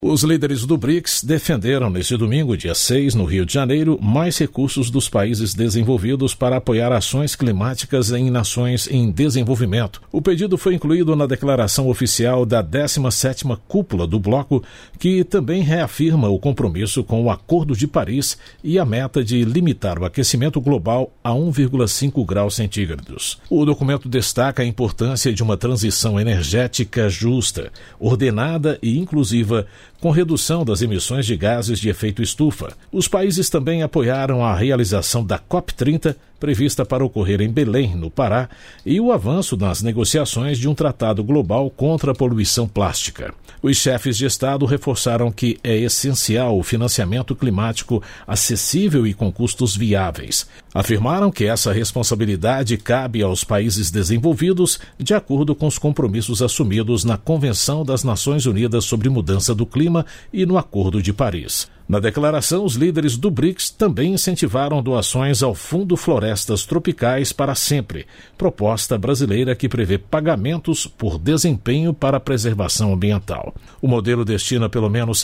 Os líderes do BRICS defenderam neste domingo, dia 6, no Rio de Janeiro, mais recursos dos países desenvolvidos para apoiar ações climáticas em nações em desenvolvimento. O pedido foi incluído na declaração oficial da 17ª Cúpula do Bloco, que também reafirma o compromisso com o Acordo de Paris e a meta de limitar o aquecimento global a 1,5 graus centígrados. O documento destaca a importância de uma transição energética justa, ordenada e inclusiva, com redução das emissões de gases de efeito estufa. Os países também apoiaram a realização da COP30, prevista para ocorrer em Belém, no Pará, e o avanço nas negociações de um tratado global contra a poluição plástica. Os chefes de Estado reforçaram que é essencial o financiamento climático acessível e com custos viáveis. Afirmaram que essa responsabilidade cabe aos países desenvolvidos, de acordo com os compromissos assumidos na Convenção das Nações Unidas sobre Mudança do Clima e no Acordo de Paris. Na declaração, os líderes do BRICS também incentivaram doações ao Fundo Florestas Tropicais para Sempre, proposta brasileira que prevê pagamentos por desempenho para a preservação ambiental. O modelo destina pelo menos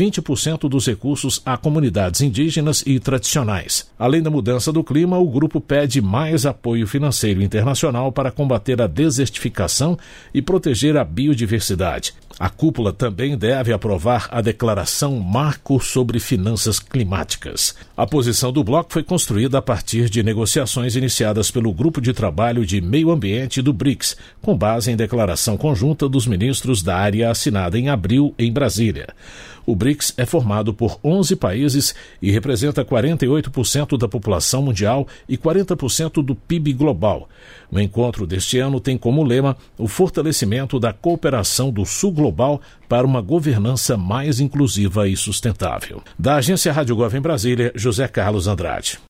20% dos recursos a comunidades indígenas e tradicionais. Além da mudança do clima, o grupo pede mais apoio financeiro internacional para combater a desertificação e proteger a biodiversidade. A cúpula também deve aprovar a Declaração Marco sobre Finanças Climáticas. A posição do bloco foi construída a partir de negociações iniciadas pelo Grupo de Trabalho de Meio Ambiente do BRICS, com base em declaração conjunta dos ministros da área assinada em abril em Brasília. O BRICS é formado por 11 países e representa 48% da população mundial e 40% do PIB global. O encontro deste ano tem como lema o fortalecimento da cooperação do Sul Global para uma governança mais inclusiva e sustentável. Da Agência Rádio Gov em Brasília, José Carlos Andrade.